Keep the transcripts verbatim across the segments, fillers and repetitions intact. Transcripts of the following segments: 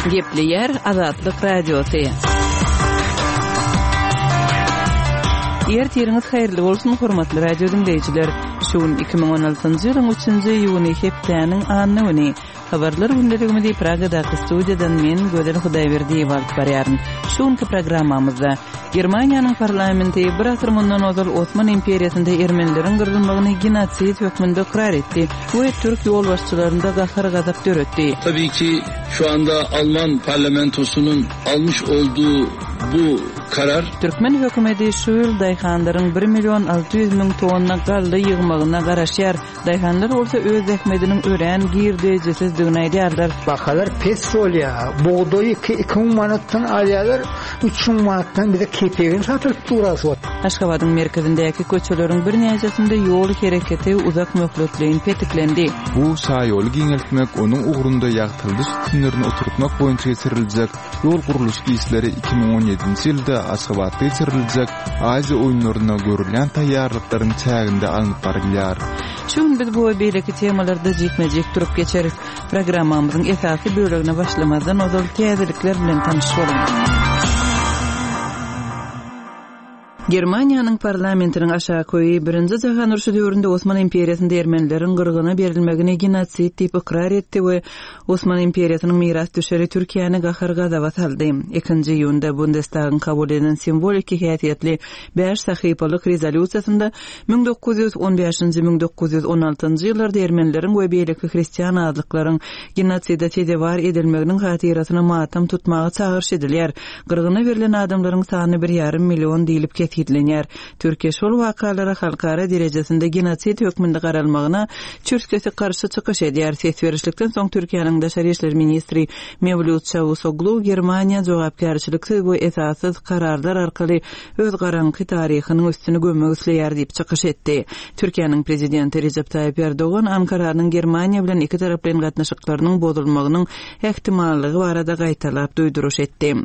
Gepli yer Azatlyk radiosu. Yer teriniz hayırlı bolsun hormatly radio dinleyijiler. Şuun iki ming on altyncı ýylyň üçünji iýuny hepdeniň annyny habarlar gündeliginde Praga'daki studiyadan men Gödel Hudaýberdi bolup barýaryn. Şuňky programmamyzda Germaniýanyň parlamenti bir asr mundan ozal Osman imperiýasynda ermenileriň gyrgynlygyny genotsid hökmünde ikrar etdi. Bu Türk ýol başçylarynda gahar gazap döretdi. Tabii ki şu anda Alman parlamentosunun almış olduğu bu karar Türkmen hökümeti şu ýyl daýhanlaryň bir milyon alty ýüz ming tonna gally ýygmagyna garaşýar. Daýhanlar bolsa öz ähmediniň ören girdejesizdигini aýdýarlar. Bakalar petrolya, buğdoy iki ming manatdan alýarlar, üç ming manatdan bir de kepegin satyp durasy. Aşgabatyň merkezindäki köçeleriň bir näçesinde ýol hereketi uzak möhletleýin petiklendi. Bu saýoly giňeltmek onuň ugrunda ýagtyldy sütünlerini oturtmak boýunça geçiriljek ýol guruluş işleri iki ming on ýedinji ýylda Aşgabatda geçiriljek Aziýa oýunlaryna görülen taýýarlyklaryň çäginde alınıp barylýar. Şuň biz bu beýleki temalarda jekmejek turup geçerik. Programmamyzyň esasy bölegine başlamazdan ozal täzelikler bilen tanyşyp bolalım. Germaniýanyň parlamentiniň aşağı-köýi birinji jahan uruşy döwründe Osman imperiýasynda ermenileriň gyrgyna berilmegine genotsid diýip ikrar etdi we Osman imperiýasynyň miras düşeri Türkiýany gahar gazaba saldy. ikinji iýunda Bundestagyň kabul edilen simbolik häsiýetli beş sahypalyk rezolýusiýasynda ming dokuz ýüz on beşinji ming dokuz ýüz on altyncı ýyllarda ermenileriň we beýleki hristiýan azlyklaryň genotsidde tedewar edilmeginiň hatirasyna matam tutmagy çağırş edilýär. Gyrgyna berilen adamlaryň sany bir ýarym million diýilip hitlenýär. Türkiýe şol wakalara halkara derejesinde genotsid hökmünde garalmagyna çürskesi karşı çykyş edýär. Sesberişlikden soň Türkiýanyň daşary işler ministri Mevlut Çavuşoglu Germaniýa jogapkärçiligi we esassız kararlar arkaly öz garanky taryhynyň üstüne gömek isleýär diýip çykyş etdi. Türkiýanyň prezidenti Recep Tayyip Erdogan Ankaranyň Germaniýa bilen iki taraplyň gatnaşyklarynyň bozulmagynyň ähtimallygy barada gaýtalap duýduruş etdi.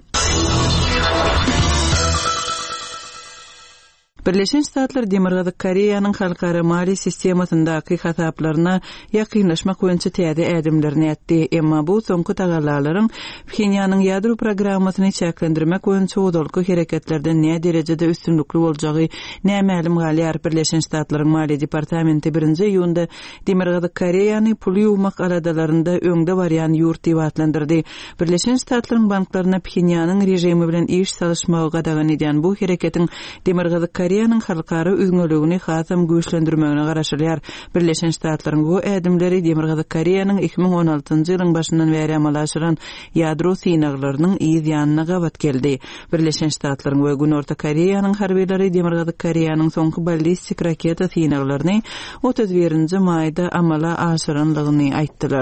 Birleşen Ştatlar Demirgazyk Koreýanyň halkara mali sistemasyndaky hasaplaryna ýakynlaşmak boýunça täze ädimlerini etdi. Emma bu soňky tagallalaryň Pxenýanyň ýadro programmasyny çäklendirmek boýunça odolky hereketlerden näme derejede üstünlikli boljagy nämälim galýar. Birleşen Ştatlaryň mali departamenti birinji iýunda Demirgazyk Koreýany pul ýuwmak aradalarynda öňde barýan ýurt diýip atlandyrdy. Birleşen Ştatlaryň banklaryna Pxenýanyň rejimi bilen iş salışmagy gadagan edýän bu hereketiň Demirgazyk Koreýanyň halkara üzgünligini hasam güýçlendirmegine garaşylýar. Birleşen Ştatlaryň bu ädimleri Demirgazyk Koreýanyň iki ming on altyncı ýylyň başyndan beri amalaşylan ýadro synaglarynyň ýa-ýanyna gabat geldi. Birleşen Ştatlaryň we Gün Orta Koreýanyň harbiýleri Demirgazyk Koreýanyň soňky ballistik raketa synaglaryny otuz birinji maýda amala aşyranlygyny aýtdylar.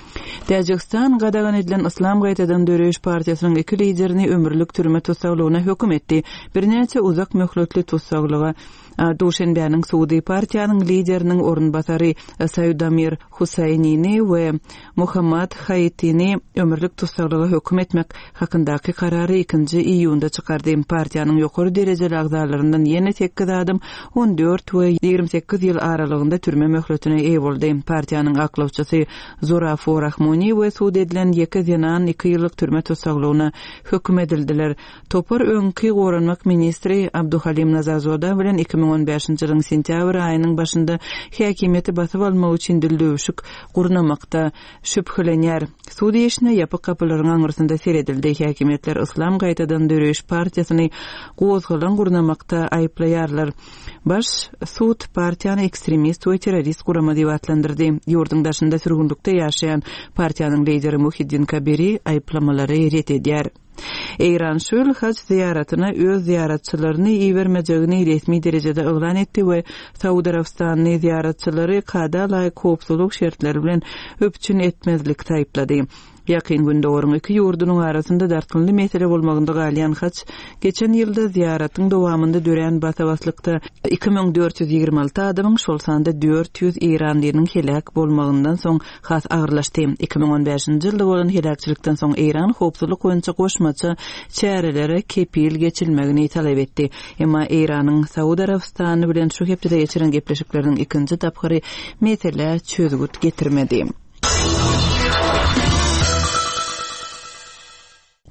Täjikistan gadagan edilen Islam gaýtadan döreş partiýasynyň iki liderini ömürlük türme tutsaglygyna hökm etdi. Bir näçe uzak möhletli tutsaglyga Duşenbeýanyň Suudi partiýanyň lideriniň orunbasary Saýdamir Husaynini we Muhammad Hayitini ömürlük tutsaglyga hökm etmek hakyndaky karary ikinji iýunda çykardy. Partiýanyň ýokary derejeli agzarlaryndan ýene sekiz adam on dört we ýigirme sekiz ýyl aralygynda türme möhletine eýe boldy. Partiýanyň aklawçysy Zurafor Rahmoni we suud edilen iki zenan iki ýyllyk türme tutsaglygyna hökm edildiler. Topar öňki goranmak ministri Abduhalim Nazazoda bilen iki ming on beşinji ýylyň sentýabr aýynyň başynda häkimiýeti basyp almak üçin dildöwüşük gurnamakda şüphelenýär. Suud işine ýapyk kapylaryň aňyrsynda seredildi. Häkimiýetler Islam gaýtadan döreş partiýasyny gozgalan gurnamakda aýplaýarlar. Baş suud partiýany ekstremist we terrorist gurama diýip atlandyrdy. Ýurdun daşynda sürgünlikde ýaşaýan partiýanyň lideri Muhiddin Kabiri aýplamalary ret edýär. Eýran şol haç ziýaratyna öz ziýaratçylaryny iýermejegini resmi derejede elan etdi we Saudi Arabistanyň ziýaratçylary kada laýyk howpsuzlyk şertleri bilen öpçün etmezlik taýplady. Ýakyn günde oruň iki ýurdunyň arasynda dartynly mesele bolmagynda galýan haç geçen ýylda ziýaratyň dowamında dören basabaslykda iki ming dört ýüz ýigirme alty adamyň şol sanda dört ýüz Eýranlynyň helak bolmagyndan soň has agyrlaşdy. iki ming on beşinji ýylda bolan helakçylykdan soň Eýran howpsuzlyk boýunça goşmaça çärelere kepil geçilmegini talap etdi. Emma Eýranyň Saudi Arabistany bilen şu hepde geçiren gepleşikleriň ikinji tapgary mesele çözgüt getirmedi.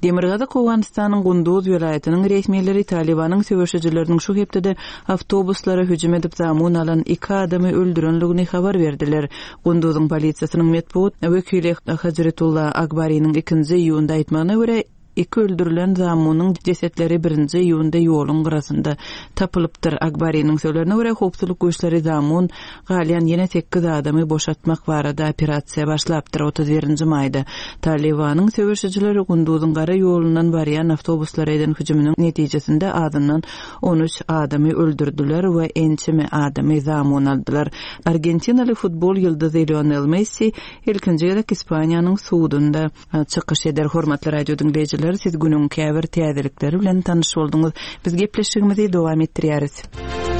Demirgazak Awganistanyň Gunduz welaýatynyň resmiýetleri Talibanyň söwüşçileriniň şu hepde awtobuslara hüjüm edip zamun alan iki adamy öldürenligini habar berdiler. Gunduzyň polisiýasynyň metbuat wekili Hazretullah Akbarinyň ikinji ýyłynda aýtmagyna görä iki öldürülen zamunyň cesetleri birinji ýyłynda ýoluň gyrasynda tapylypdyr. Akbarinyň söýlerine görä howpsuzlyk güýçleri zamun galyan ýene sekiz adamy boşatmak barada operasiýa başlapdyr. otuz birinji maýda Talibanyň söwüşçileri Gunduzyň gara ýolundan barýan awtobuslara eden hüjüminiň netijesinde adından on üç adamy öldürdüler we ençimi adamy zamun aldylar. Argentinaly futbol ýyldyzy Lionel Messi ilkinji gerek Ispaniýanyň suudunda çykyş eder. Hormatly radio dinleýijiler, siz günüň käbir täzelikleri bilen tanyş boldunuz. Biz gepleşigimizi dowam etdirýäris.